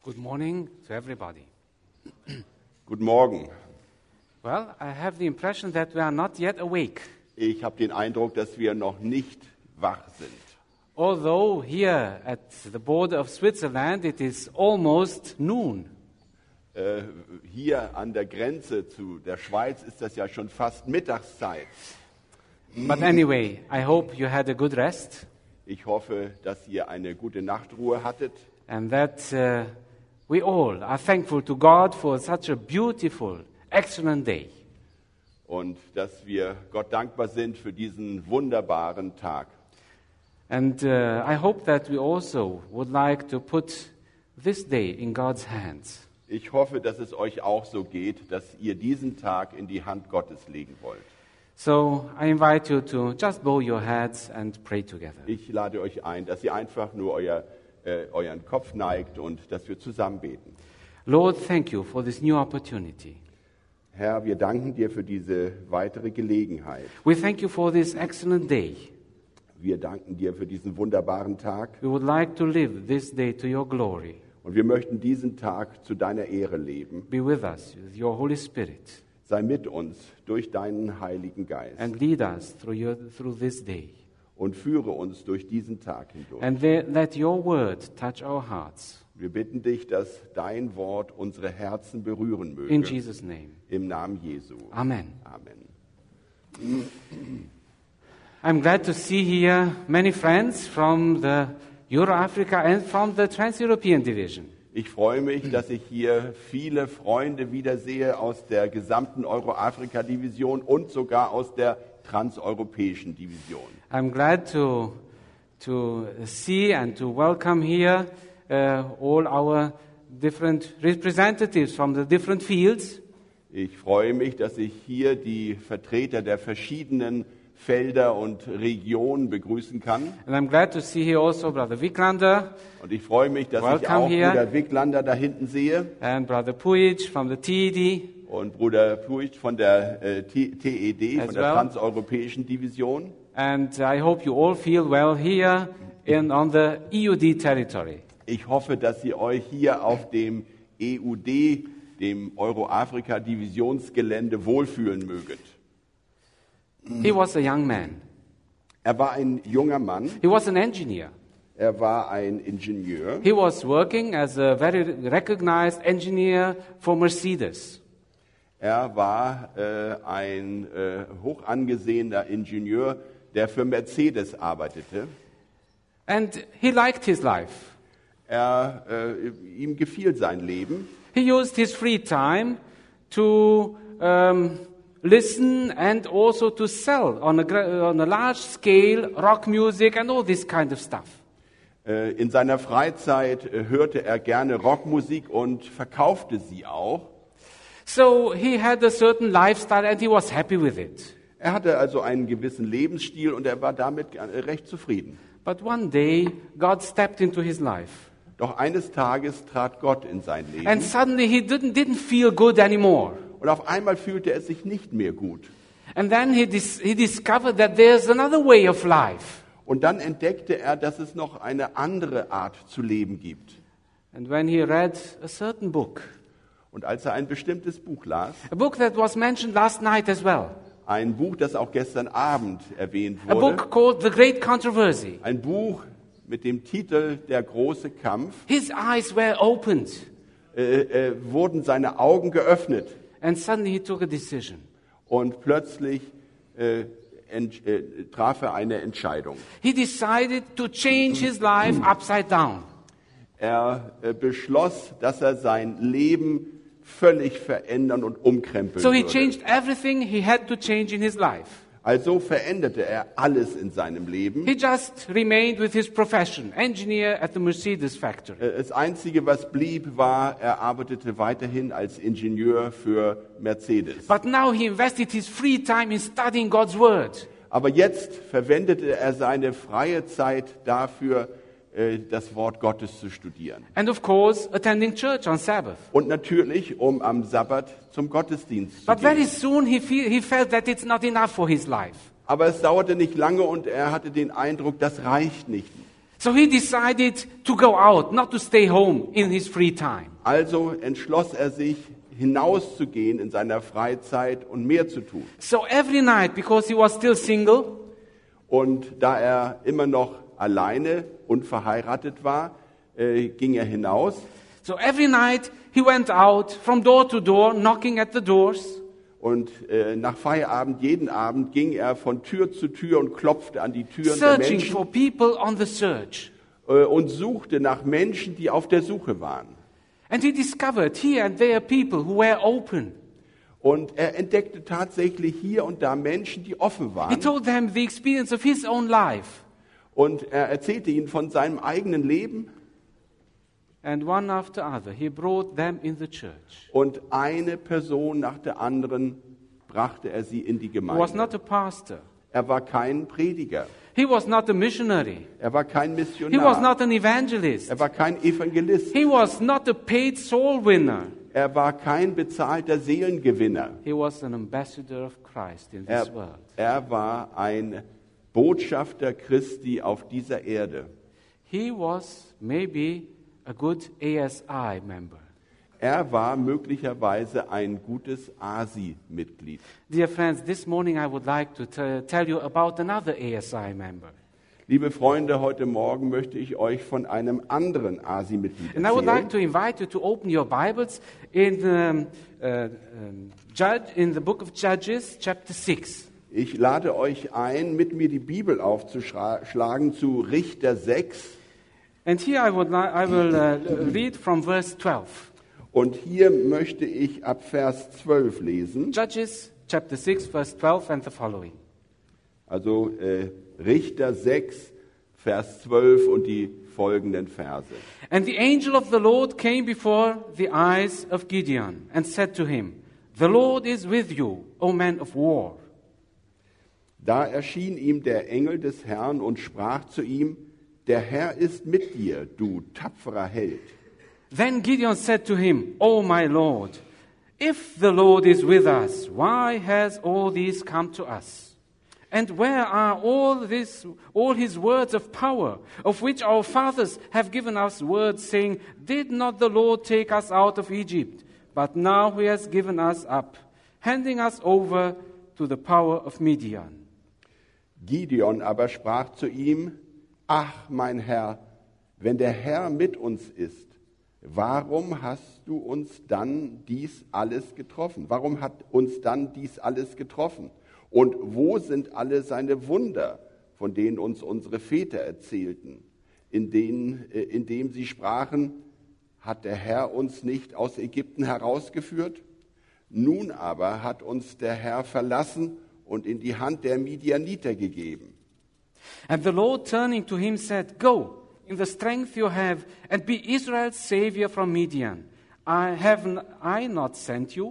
Good morning to everybody. Guten Morgen. Well, I have the impression that we are not yet awake. Ich habe den Eindruck, dass wir noch nicht wach sind. Although here at the border of Switzerland it is almost noon. Hier an der Grenze zu der Schweiz ist das ja schon fast Mittagszeit. But anyway, I hope you had a good rest Ich hoffe, dass ihr eine gute Nachtruhe hattet and that we all are thankful to God for such a beautiful, excellent day. und dass wir Gott dankbar sind für diesen wunderbaren Tag. And I hope that we also would like to put this day in God's hands. Ich hoffe, dass es euch auch so geht, dass ihr diesen Tag in die Hand Gottes legen wollt. So I invite you to just bow your heads and pray together. Ich lade euch ein, dass ihr einfach nur euren Kopf neigt und dass wir zusammen beten. Lord, thank you for this new opportunity. Herr, wir danken dir für diese weitere Gelegenheit. We thank you for this excellent day. Wir danken dir für diesen wunderbaren Tag We would like to live this day to your glory. und wir möchten diesen Tag zu deiner Ehre leben. Be with us with your Holy Spirit Sei mit uns durch deinen Heiligen Geist and lead us through this day. und führe uns durch diesen Tag hindurch. And let your word touch our hearts. Wir bitten dich, dass dein Wort unsere Herzen berühren In möge. Jesus' name. Im Namen Jesu. Amen. Amen. I'm glad to see here many friends from the Euro-Africa and from the Trans-European Division. Ich freue mich, dass ich hier viele Freunde wiedersehe aus der gesamten Euro-Afrika-Division und sogar aus der transeuropäischen Division. I'm glad to see and to welcome here all our different representatives from the different fields. Ich freue mich, dass ich hier die Vertreter der verschiedenen Felder und Regionen begrüßen kann. And I'm glad to see here also Brother Viklander Und ich freue mich, dass ich Welcome auch here. Bruder Wicklander da hinten sehe and Brother Puig from the TED. und Bruder Puig von der TED, As von der well. transeuropäischen Division. And I hope you all feel well here on the EUD territory. Ich hoffe, dass ihr euch hier auf dem EUD, dem Euro-Afrika-Divisionsgelände, wohlfühlen möget. He was a young man. Er war ein junger Mann, He was an engineer. er war ein Ingenieur. He was working as a very recognized engineer for Mercedes. Er war ein hoch angesehener Ingenieur, der für Mercedes arbeitete. And he liked his life. Ihm gefiel sein Leben. He used his free time to listen and also to sell on a large scale rock music and all this kind of stuff. In seiner Freizeit hörte er gerne Rockmusik und verkaufte sie auch. So he had a certain lifestyle and he was happy with it. Er hatte also einen gewissen Lebensstil und er war damit recht zufrieden. But one day God stepped into his life. Doch eines Tages trat Gott in sein Leben And suddenly he didn't feel good anymore. und auf einmal fühlte er sich nicht mehr gut. And then he discovered that there's another way of life. Und dann entdeckte er, dass es noch eine andere Art zu leben gibt. And when he read a certain book, Und als er ein bestimmtes Buch las, a book that was mentioned last night as well, ein Buch, das auch gestern Abend erwähnt a wurde, book called The Great Controversy, ein Buch mit dem Titel Der große Kampf, his eyes were opened. wurden seine Augen geöffnet And suddenly he took a decision. und plötzlich traf er eine Entscheidung. He decided to change his life upside down. Er beschloss, dass er sein Leben völlig verändern und umkrempeln So he würde. changed everything he had to change in his life. Also veränderte er alles in seinem Leben. He just remained with his profession, engineer at the Mercedes factory. Das Einzige, was blieb, war, er arbeitete weiterhin als Ingenieur für Mercedes. But now he invested his free time in studying God's word. Aber jetzt verwendete er seine freie Zeit dafür, das Wort Gottes zu studieren. And of course, attending church on Sabbath. Und natürlich, um am Sabbat zum Gottesdienst zu But very gehen. soon he felt that it's not enough for his life. Aber es dauerte nicht lange und er hatte den Eindruck, das reicht nicht. So he decided to go out, not to stay home in his free time. Also entschloss er sich, hinauszugehen in seiner Freizeit und mehr zu tun. So every night, because he was still single, Und da er immer noch alleine und verheiratet war, ging er hinaus. so every night he went out from door to door, knocking at the doors. Und nach Feierabend, jeden Abend, ging er von Tür zu Tür und klopfte an die Türen der Searching Menschen for people on the search. Und suchte nach Menschen, die auf der Suche waren. And he discovered here and there people who were open. Und er entdeckte tatsächlich hier und da Menschen, die offen He waren. told them the experience of his own life. Und er erzählte ihnen von seinem eigenen Leben. And one after other, he brought them in the church. Und eine Person nach der anderen brachte er sie in die He was Gemeinde. not a pastor. Er war kein Prediger. He was not a missionary. Er war kein He was Missionar. not an evangelist. Er war kein Evangelist. He was not a paid soul winner. Er war kein bezahlter Seelengewinner. He was an ambassador of Christ in this world. Er war ein Botschafter Christi auf dieser Erde. He was maybe a good ASI member. Er war möglicherweise ein gutes ASI-Mitglied. Dear friends, this morning I would like to tell you about another ASI member. Liebe Freunde, heute Morgen möchte ich euch von einem anderen ASI-Mitglied And I would like erzählen. to invite you to open your Bibles in the book of Judges, chapter 6. Ich lade euch ein, mit mir die Bibel aufzuschlagen zu Richter 6. And here I will read from verse 12. Und hier möchte ich ab Vers 12 lesen. Judges, chapter 6, verse 12 and the following. Also Richter 6, Vers 12 und die folgenden Verse. And the angel of the Lord came before the eyes of Gideon and said to him, The Lord is with you, O man of war. Da erschien ihm der Engel des Herrn und sprach zu ihm, der Herr ist mit dir, du tapferer Held. Then Gideon said to him, O my Lord, if the Lord is with us, why has all this come to us? And where are all his words of power, of which our fathers have given us words, saying, Did not the Lord take us out of Egypt? But now he has given us up, handing us over to the power of Midian. Gideon aber sprach zu ihm, ach mein Herr, wenn der Herr mit uns ist, warum hast du uns dann dies alles getroffen? Warum hat uns dann dies alles getroffen? Und wo sind alle seine Wunder, von denen uns unsere Väter erzählten, indem sie sprachen, hat der Herr uns nicht aus Ägypten herausgeführt? Nun aber hat uns der Herr verlassen und in die Hand der Midianiter gegeben. And the Lord turning to him said, Go in the strength you have, and be Israel's savior from Midian. Have I not sent you?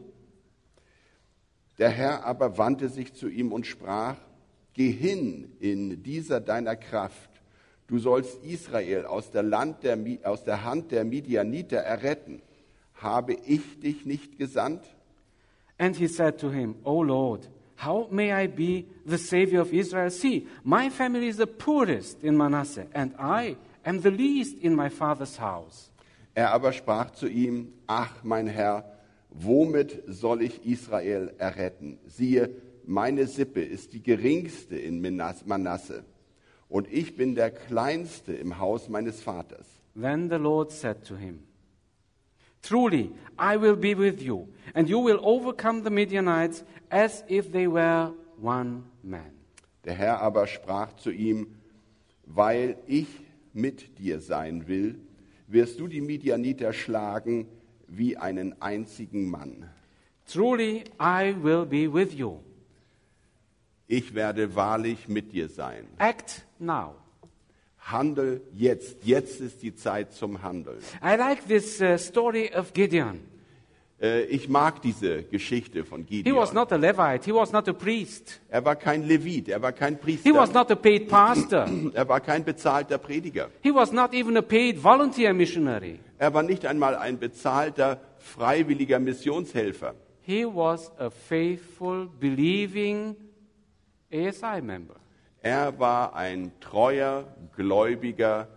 Der Herr aber wandte sich zu ihm und sprach, geh hin in dieser deiner Kraft. Du sollst Israel aus der Hand der Midianiter erretten. Habe ich dich nicht gesandt? And he said to him, O Lord, how may I be the savior of Israel? See, my family is the poorest in Manasseh, and I am the least in my father's house. Er aber sprach zu ihm, ach mein Herr, womit soll ich Israel erretten? Siehe, meine Sippe ist die geringste in Manasse, und ich bin der Kleinste im Haus meines Vaters. Then the Lord said to him, Truly, I will be with you, and you will overcome the Midianites as if they were one man. Der Herr aber sprach zu ihm, weil ich mit dir sein will, wirst du die Midianiter schlagen wie einen einzigen Mann. Truly, I will be with you. Ich werde wahrlich mit dir sein. Act now. Handel jetzt. Jetzt ist die Zeit zum Handeln. I like this story of Gideon. Ich mag diese Geschichte von He Gideon. was not a Levite. He was not a priest. Er war kein Levit, er war kein He was Priester, not a paid pastor. er war kein bezahlter Prediger. He was not even a paid volunteer missionary. Er war nicht einmal ein bezahlter, freiwilliger Missionshelfer. He was a faithful, believing ASI member. Er war ein treuer, gläubiger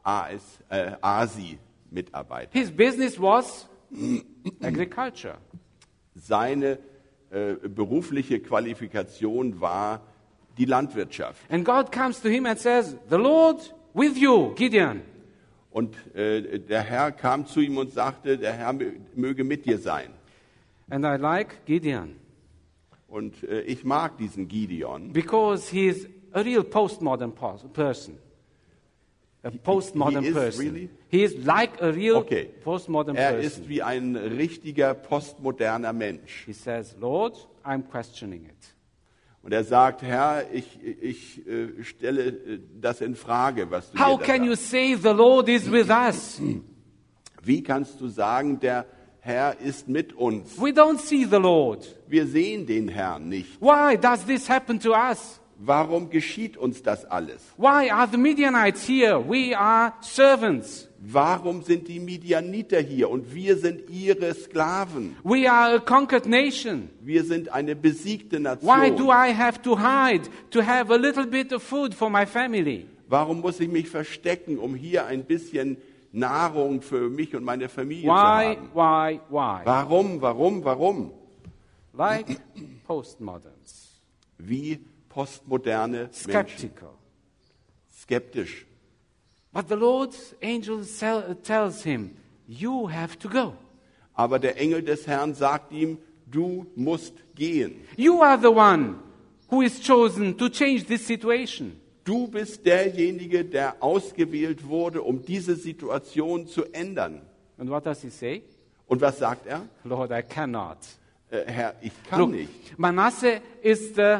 ASI-Mitarbeiter. His business was agriculture. Seine berufliche Qualifikation war die Landwirtschaft. And God comes to him and says, "The Lord with you, Gideon." Und der Herr kam zu ihm und sagte, der Herr möge mit dir sein. And I like Gideon Und ich mag diesen Gideon, because he is a real postmodern person. A postmodern he is person. really? He is like a real Okay. postmodern Er person. ist wie ein richtiger postmoderner Mensch. He says, "Lord, I'm questioning it. Und er sagt, Herr, ich stelle das in Frage, was du How mir da can you sagst. say the Lord is with us? Wie kannst du sagen, der Herr ist mit uns? We don't see the Lord. Wir sehen den Herrn nicht. Why does this happen to us? Warum geschieht uns das alles? Why are the Midianites here? We are servants. Warum sind die Midianiter hier und wir sind ihre Sklaven? We are a conquered nation. Wir sind eine besiegte Why do Nation. I have to hide to have a little bit of food for my family? Warum muss ich mich verstecken, um hier ein bisschen Nahrung für mich und meine Familie zu Why, haben? why? Warum? Like postmoderns, Wie postmoderne Menschen. skeptical. Skeptisch. But the Lord's angel tells him, you have to go. Aber der Engel des Herrn sagt ihm, du musst gehen. You are the one who is chosen to change this situation. Du bist derjenige, der ausgewählt wurde, um diese Situation zu ändern. And what does he say? Und was sagt er? Lord, I cannot. Herr, ich kann Look, nicht. Manasseh is the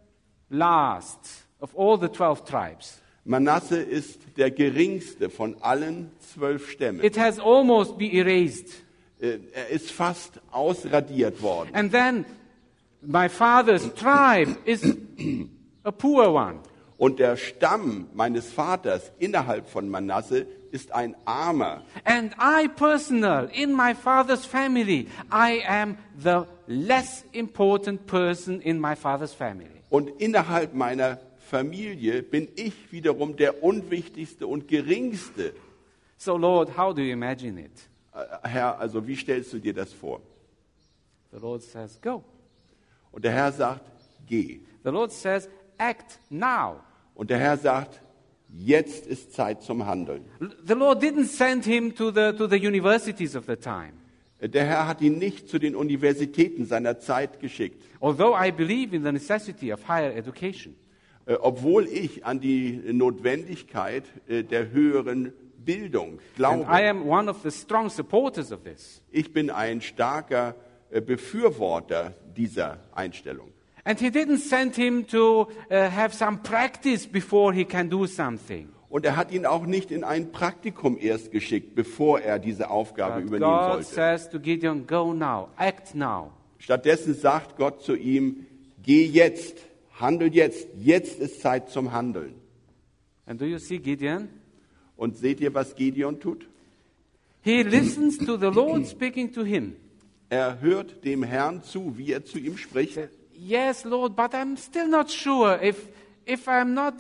last of all the 12 tribes. Manasse ist der geringste von allen 12 Stämmen. It has almost been erased. Er ist fast ausradiert worden. And then my father's tribe is a poor one. Und der Stamm meines Vaters innerhalb von Manasse ist ein armer. And I personal, in my father's family, I am the less important person in my father's family. Und innerhalb meiner Familie bin ich wiederum der unwichtigste und geringste. So Lord, how do you imagine it? Herr, also wie stellst du dir das vor? The Lord says, go. Und der Herr sagt, geh. The Lord says, act now. Und der Herr sagt, jetzt ist Zeit zum Handeln. The Lord didn't send him to the universities of the time. Der Herr hat ihn nicht zu den Universitäten seiner Zeit geschickt. Although I believe in the necessity of higher education. Obwohl ich an die Notwendigkeit der höheren Bildung And glaube. I am one of the strong supporters of this. Ich bin ein starker Befürworter dieser Einstellung. And he didn't send him to have some practice before he can do something. Und er hat ihn auch nicht in ein Praktikum erst geschickt, bevor er diese Aufgabe But übernehmen God sollte. says to Gideon, go now, act now. Stattdessen sagt Gott zu ihm, geh jetzt, handel jetzt, jetzt ist Zeit zum Handeln. And do you see Gideon? Und seht ihr, was Gideon tut? He listens to the Lord speaking to him. Er hört dem Herrn zu, wie er zu ihm spricht. Yes, Lord, but I'm still not sure if I'm not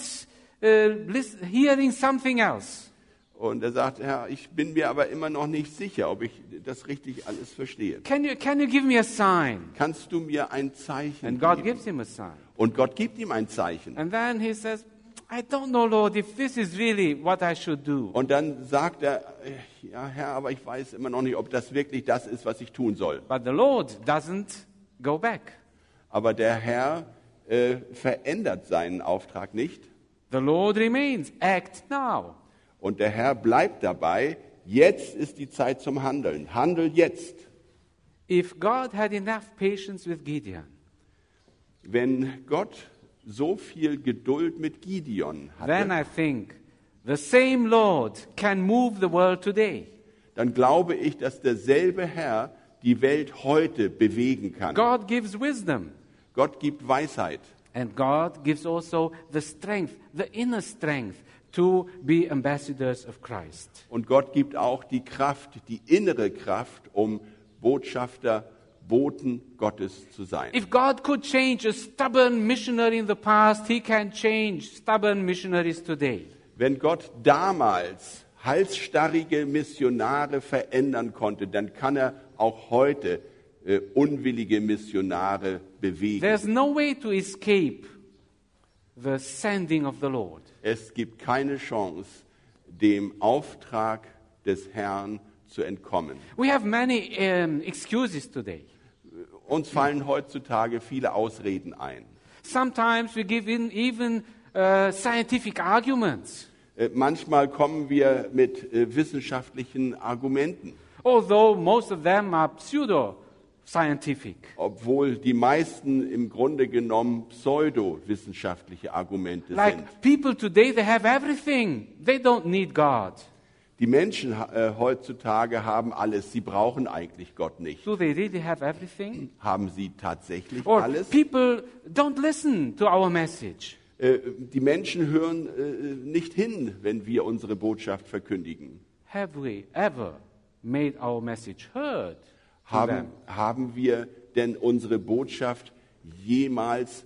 hearing something else. Und er sagt, Herr, ich bin mir aber immer noch nicht sicher, ob ich das richtig alles verstehe. Can you give me a sign? Kannst du mir ein Zeichen And God geben? gives him a sign. Und Gott gibt ihm ein Zeichen. And then he says, I don't know, Lord, if this is really what I should do. Und dann sagt er, ja Herr, aber ich weiß immer noch nicht, ob das wirklich das ist, was ich tun soll. But the Lord doesn't go back. Aber der Herr verändert seinen Auftrag nicht. The Lord remains, act now. Und der Herr bleibt dabei, jetzt ist die Zeit zum Handeln. Handel jetzt. If God had enough patience with Gideon, Wenn Gott so viel Geduld mit Gideon then hatte, I think the same Lord can move the world today. dann glaube ich, dass derselbe Herr die Welt heute bewegen kann. God gives wisdom, Gott gibt Weisheit. and God gives also the strength, the inner strength to be ambassadors of Christ. Und Gott gibt auch die Kraft, die innere Kraft, um Botschafter, Boten Gottes zu sein. If God could change a stubborn missionary in the past, He can change stubborn missionaries today. Wenn Gott damals halsstarrige Missionare verändern konnte, dann kann er auch heute unwillige Missionare bewegen. There's no way to escape the sending of the Lord. Es gibt keine Chance, dem Auftrag des Herrn zu entkommen. We have many excuses today. Uns fallen heutzutage viele Ausreden ein. Sometimes we give in even scientific arguments, Manchmal kommen wir mit wissenschaftlichen Argumenten, although most of them are pseudo-scientific. obwohl die meisten im Grunde genommen pseudowissenschaftliche Argumente sind. Like people today, they have everything. They don't need God. Die Menschen heutzutage haben alles, sie brauchen eigentlich Gott nicht. Do they really have everything? Haben sie tatsächlich Or alles? people don't listen to our message. Die Menschen hören nicht hin, wenn wir unsere Botschaft verkündigen. Have we ever made our message heard to them? Haben wir denn unsere Botschaft jemals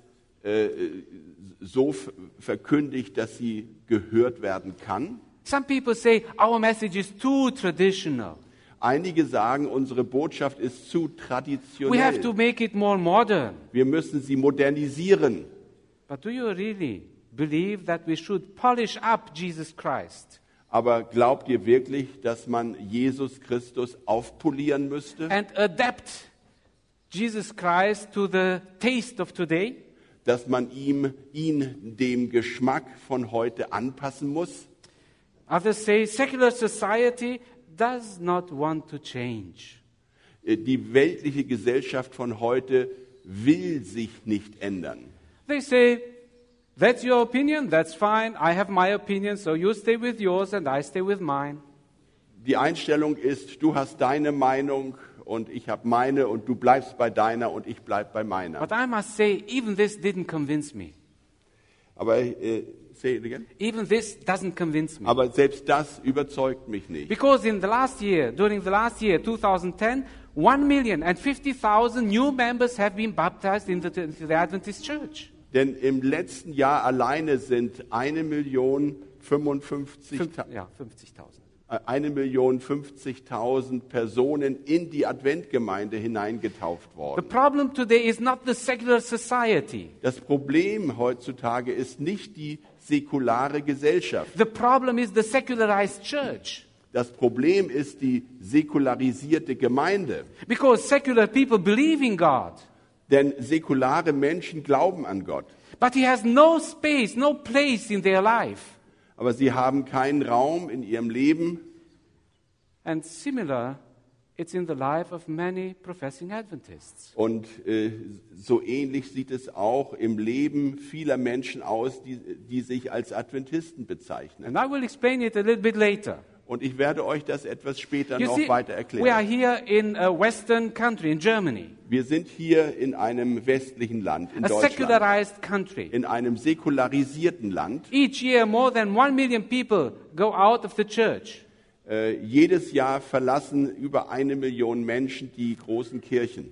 so verkündigt, dass sie gehört werden kann? Some people say our message is too traditional. Einige sagen, unsere Botschaft ist zu We have to traditionell. make it more modern. Wir müssen sie modernisieren. But do you really believe that we should polish up Jesus Christ Aber glaubt ihr wirklich, dass man Jesus Christus aufpolieren müsste? and adapt Jesus Christ to the taste of today? Dass man ihn dem Geschmack von heute anpassen muss? Others say secular society does not want to change. Die weltliche Gesellschaft von heute will sich nicht ändern. They say, that's your opinion, that's fine. I have my opinion, so you stay with yours and I stay with mine. Die Einstellung ist, du hast deine Meinung und ich habe meine und du bleibst bei deiner und ich bleib bei meiner. But I must say, even this didn't convince me. Aber, say it again. Even this doesn't convince me. Aber selbst das überzeugt mich nicht. Because during the last year, 2010, 1,050,000 new members have been baptized into the Adventist Church. Denn im letzten Jahr alleine sind 1.055.000 Ja, 50.000. 1.050.000 Personen in die Adventgemeinde hineingetauft The worden. problem today is not the secular society. Das Problem heutzutage ist nicht die säkulare Gesellschaft. The problem is the secularized church. Das Problem ist die säkularisierte Gemeinde. Because secular people believe in God, Denn säkulare Menschen glauben an Gott. but He has no space, no place in their life. Aber sie haben keinen Raum in ihrem Leben. And similar, it's in the life of many professing Adventists. Und so ähnlich sieht es auch im Leben vieler Menschen aus, die sich als Adventisten bezeichnen. And I will explain it a little bit later. Und ich werde euch das etwas später You noch see, weiter we are erklären. here in a Western country, in Germany, Wir sind hier in einem westlichen Land, in a Deutschland, secularized country. in einem säkularisierten Land. Each year, more than 1 million people go out of the church. Jedes Jahr verlassen über 1 Million Menschen die großen Kirchen.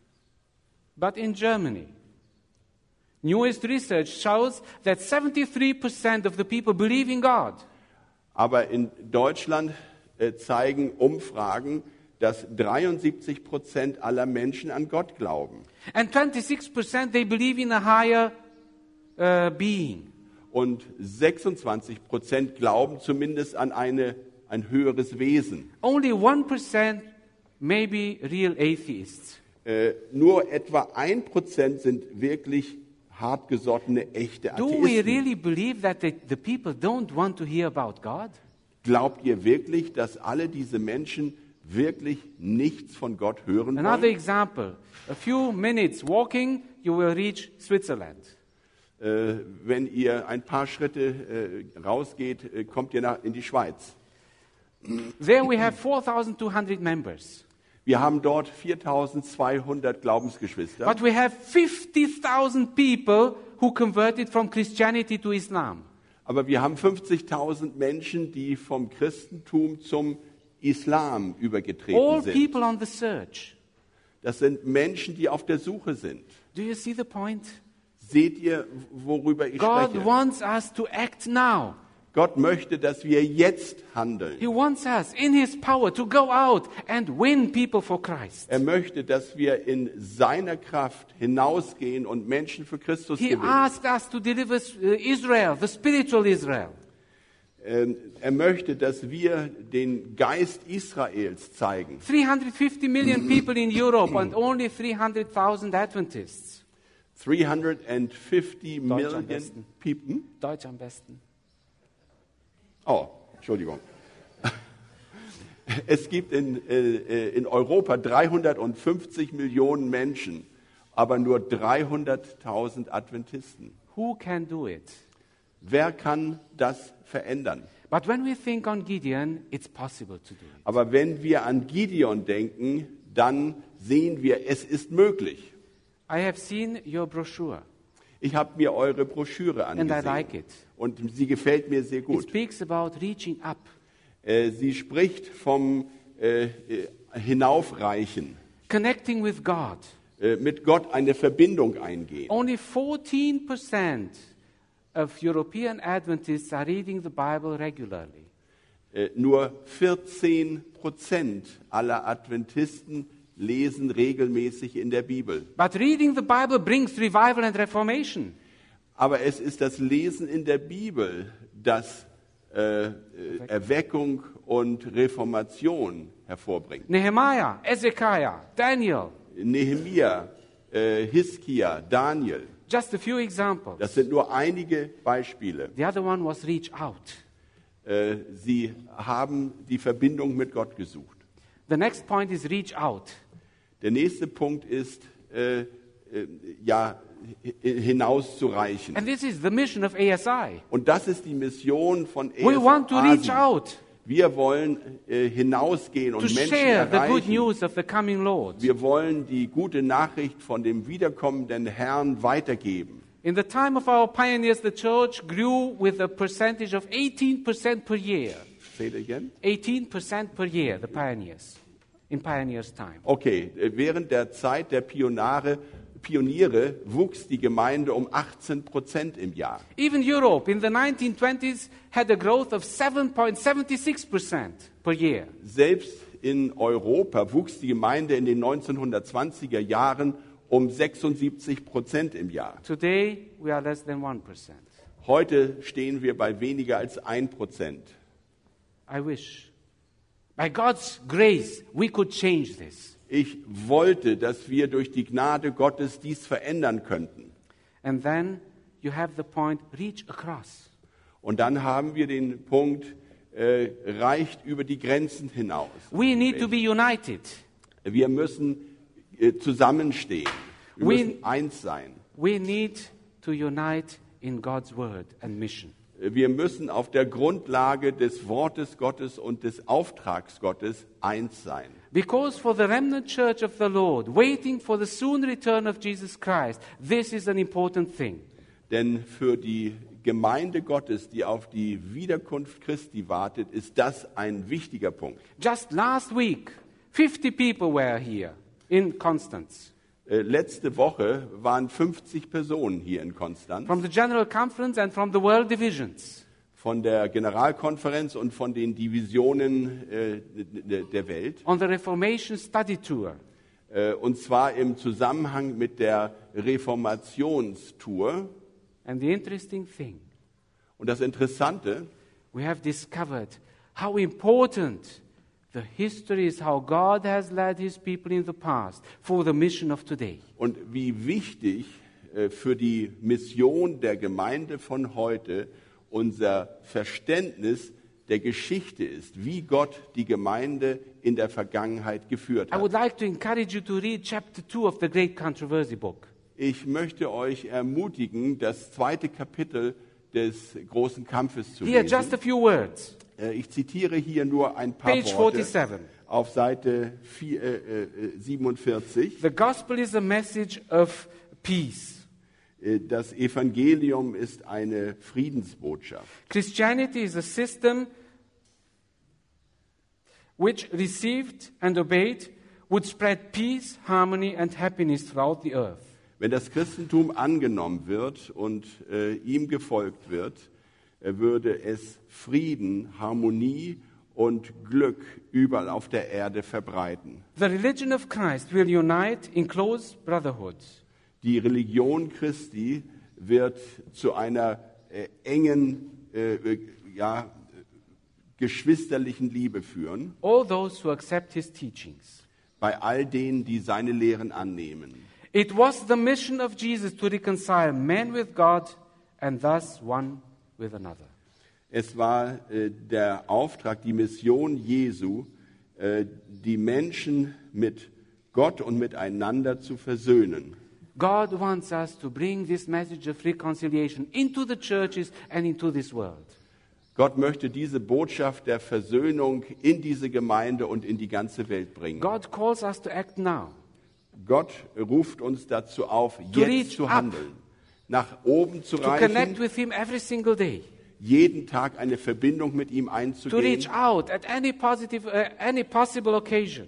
But in Germany, newest research shows that 73% of the people believe in God. Aber in Deutschland zeigen Umfragen, dass 73% aller Menschen an Gott glauben. And 26% they believe in a higher being. Und 26% glauben zumindest an ein höheres Wesen. Only 1% may be real atheists. Nur etwa 1% sind wirklich hartgesottene, echte Do we Atheisten. really believe that the people don't want to hear about God? Glaubt ihr wirklich, dass alle diese Menschen wirklich nichts von Gott hören Another wollen? example, a few minutes walking, you will reach Switzerland. Wenn ihr ein paar Schritte rausgeht, kommt ihr in die Schweiz. There we have 4,200 members. Wir haben dort 4.200 Glaubensgeschwister. But we have 50,000 people who converted from Christianity to Islam. Aber wir haben 50.000 Menschen, die vom Christentum zum Islam All übergetreten sind. people on the search. Das sind Menschen, die auf der Suche sind. Do you see the point? Seht ihr, worüber ich God spreche? wants us to act now. Gott möchte, dass wir jetzt handeln. He wants us in His power to go out and win people for Christ. Er möchte, dass wir in seiner Kraft hinausgehen und Menschen für Christus He gewinnen. asked us to deliver Israel, the spiritual Israel. Er möchte, dass wir den Geist Israels zeigen. 350 million people in Europe and only 300,000 Adventists. 350 am Million besten. People. Deutsch am besten. Oh, Entschuldigung. Es gibt in Europa 350 Millionen Menschen, aber nur 300.000 Adventisten. Who can do it? Wer kann das verändern? But when we think on Gideon, it's possible to do it. Aber wenn wir an Gideon denken, dann sehen wir, es ist möglich. I have seen your brochure Ich habe mir eure Broschüre and I angesehen like it. und sie gefällt mir sehr It gut. speaks about reaching up. Sie spricht vom Hinaufreichen, Connecting with God. mit Gott eine Verbindung eingehen. Only 14% of European Adventists are reading the Bible regularly. Nur 14% aller Adventisten lesen regelmäßig in der Bibel. But reading the Bible brings revival and reformation. Aber es ist das Lesen in der Bibel, das Erweckung und Reformation hervorbringt. Nehemiah, Ezekiah, Daniel, Nehemia, Hiskia, Daniel, just a few examples. das sind nur einige Beispiele. The other one was reach out. Sie haben die Verbindung mit Gott gesucht. The next point is reach out. Der nächste Punkt ist, hinauszureichen. And this is the mission of ASI. Und das ist die Mission von We want to reach ASI. out Wir wollen hinausgehen to und Menschen share the good erreichen. news of the coming Lord. Wir wollen die gute Nachricht von dem wiederkommenden Herrn weitergeben. In the time of our pioneers, the church grew with a percentage of 18% per year. Say it again. 18% per year, the pioneers, in pioneers' time. Okay, während der Zeit der Pioniere wuchs die Gemeinde um 18% im Jahr. Even Europe in the 1920s had a growth of 7.76% per year. Selbst in Europa wuchs die Gemeinde in den 1920er Jahren um 76% im Jahr. Today, we are less than 1%. Heute stehen wir bei weniger als 1%. I wish, by God's grace, we could change this. Ich wollte, dass wir durch die Gnade Gottes dies verändern könnten. And then you have the point, reach across. Und dann haben wir den Punkt, reicht über die Grenzen hinaus. We need to be united. Wir müssen zusammenstehen. Wir We- müssen eins sein. We need to unite in God's word and mission. Wir müssen auf der Grundlage des Wortes Gottes und des Auftrags Gottes eins sein. Because for the remnant church of the Lord, waiting for the soon return of Jesus Christ, this is an important thing. Denn für die Gemeinde Gottes, die auf die Wiederkunft Christi wartet, ist das ein wichtiger Punkt. Just last week, 50 people were here in Constance. Letzte Woche waren 50 Personen hier in Konstanz From the General Conference and from the World Divisions. von der Generalkonferenz und von den Divisionen der Welt. On the Reformation Study Tour. Und zwar im Zusammenhang mit der Reformationstour. And the interesting thing, Und das Interessante, we have discovered how important the history is, how God has led his people in the past for the mission of today. und wie wichtig für die Mission der Gemeinde von heute unser Verständnis der Geschichte ist, wie Gott die Gemeinde in der Vergangenheit geführt I would hat. like to encourage you to read chapter 2 of the Great Controversy book. Ich möchte euch ermutigen, das 2. Kapitel des großen Kampfes zu Here, just a lesen. few words. Ich zitiere hier nur ein paar Page Worte 47. auf Seite 47. The gospel is a message of peace. Das Evangelium ist eine Friedensbotschaft. Christianity is a system which received and obeyed would spread peace, harmony and happiness throughout the earth. Wenn das Christentum angenommen wird und ihm gefolgt wird, würde es Frieden, Harmonie und Glück überall auf der Erde verbreiten. The religion of Christ will unite in close brotherhood. Die Religion Christi wird zu einer engen, geschwisterlichen Liebe führen, All those who accept his teachings. bei all denen, die seine Lehren annehmen. It was the mission of Jesus to reconcile man with God and thus one with another. Es war der Auftrag, die Mission Jesu, die Menschen mit Gott und miteinander zu versöhnen. God wants us to bring this message of reconciliation into the churches and into this world. Gott möchte diese Botschaft der Versöhnung in diese Gemeinde und in die ganze Welt bringen. God calls us to act now. Gott ruft uns dazu auf, To jetzt reach zu up. handeln, nach oben zu To connect reichen, with him every single day. jeden Tag eine Verbindung mit ihm To einzugehen, reach out at any possible occasion.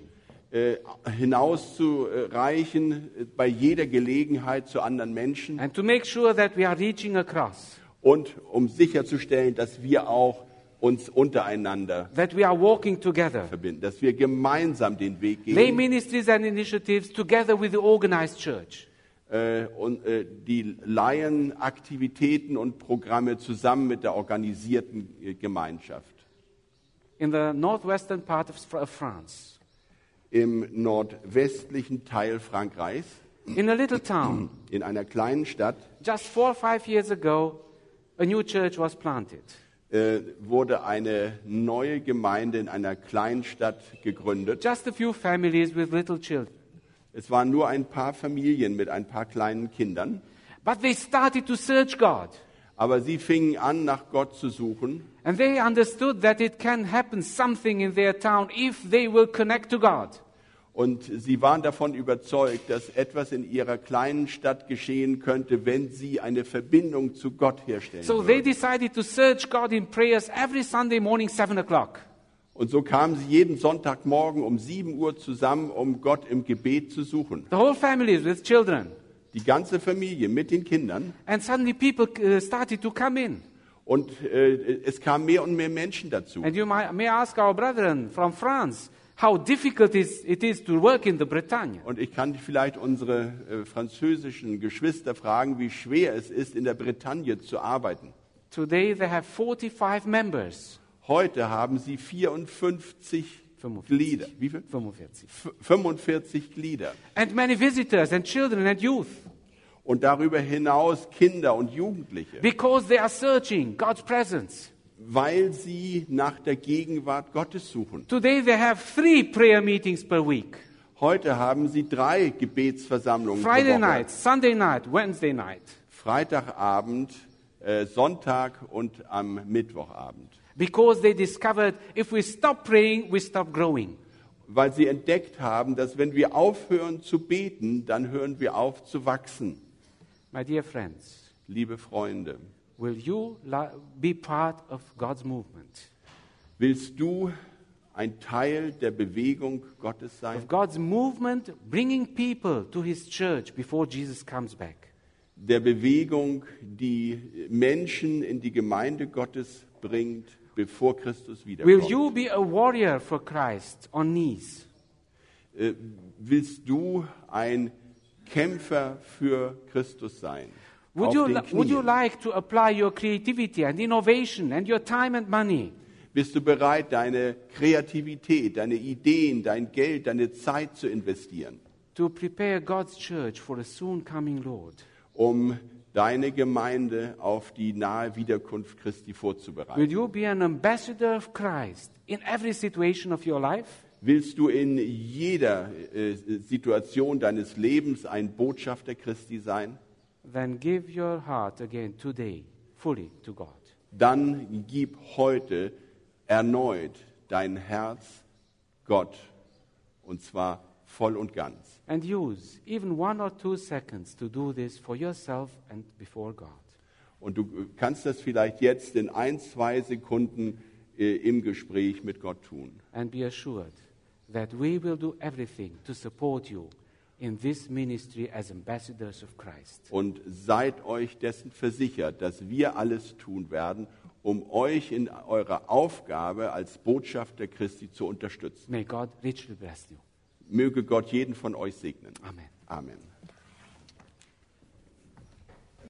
hinauszureichen bei jeder Gelegenheit zu anderen Menschen And to make sure that we are reaching across. und um sicherzustellen, dass wir auch uns untereinander That we are walking together. verbinden, dass wir gemeinsam den Weg Lay gehen ministries and initiatives together with the organized church. und die Laienaktivitäten und Programme zusammen mit der organisierten Gemeinschaft. In the northwestern part of France, Im nordwestlichen Teil Frankreichs, in a little town, in einer kleinen Stadt, just 4 or 5 years ago, a new church was planted. wurde eine neue Gemeinde in einer kleinen Stadt gegründet. Just a few families with little children. Es waren nur ein paar Familien mit ein paar kleinen Kindern, But they started to search God. aber sie fingen an, nach Gott zu suchen. And they understood that it can happen something in their town if they will connect to God. Und sie waren davon überzeugt, dass etwas in ihrer kleinen Stadt geschehen könnte, wenn sie eine Verbindung zu Gott herstellen So they würden. decided to search God in prayers every Sunday morning, 7 o'clock. Und so kamen sie jeden Sonntagmorgen um 7 Uhr zusammen, um Gott im Gebet zu suchen. The whole families with children. Die ganze Familie mit den Kindern. And suddenly people started to come in. Und es kamen mehr und mehr Menschen dazu. And you may ask our brethren from France how difficult it is to work in the Bretagne. Und ich kann vielleicht unsere französischen Geschwister fragen, wie schwer es ist, in der Bretagne zu arbeiten. Today they have 45 members. Heute haben sie 54 Glieder. Wie viel? 45. 45 Glieder. And many visitors and children and youth. Und darüber hinaus Kinder und Jugendliche, Because they are searching God's presence. weil sie nach der Gegenwart Gottes suchen. Today they have 3 prayer meetings per week. Heute haben sie 3 Gebetsversammlungen pro Friday Woche. night, Sunday night, Wednesday night. Freitagabend, Sonntag und am Mittwochabend. Because they discovered if we stop praying, we stop growing. Weil sie entdeckt haben, dass wenn wir aufhören zu beten, dann hören wir auf zu wachsen. My dear friends, Liebe Freunde, will you be part of God's movement? willst du ein Teil der Bewegung Gottes sein? Of God's movement bringing people to his church before Jesus comes back. Der Bewegung, die Menschen in die Gemeinde Gottes bringt, bevor Christus Will wiederkommt. you be a warrior for Christ on knees? Willst du ein Kämpfer für Christus sein? Would Auf you, den would you Knien. like to apply your creativity and innovation and your time and money Bist du bereit, deine Kreativität, deine Ideen, dein Geld, deine Zeit zu investieren, to prepare God's church for a soon coming Lord? um deine Gemeinde auf die nahe Wiederkunft Christi Will vorzubereiten? you be an ambassador of Christ in every situation of your life? Willst du in jeder Situation deines Lebens ein Botschafter Christi sein? Then give your heart again today fully to God. Dann gib heute erneut dein Herz Gott, und zwar voll und ganz. And use even 1 or 2 seconds to do this for yourself and before God. Und du kannst das vielleicht jetzt in 1, 2 Sekunden im Gespräch mit Gott tun. And be assured that we will do everything to support you in this ministry as ambassadors of Christ. Und seid euch dessen versichert, dass wir alles tun werden, um euch in eurer Aufgabe als Botschafter Christi zu unterstützen. May God richly bless you. Möge Gott jeden von euch segnen. Amen. Amen.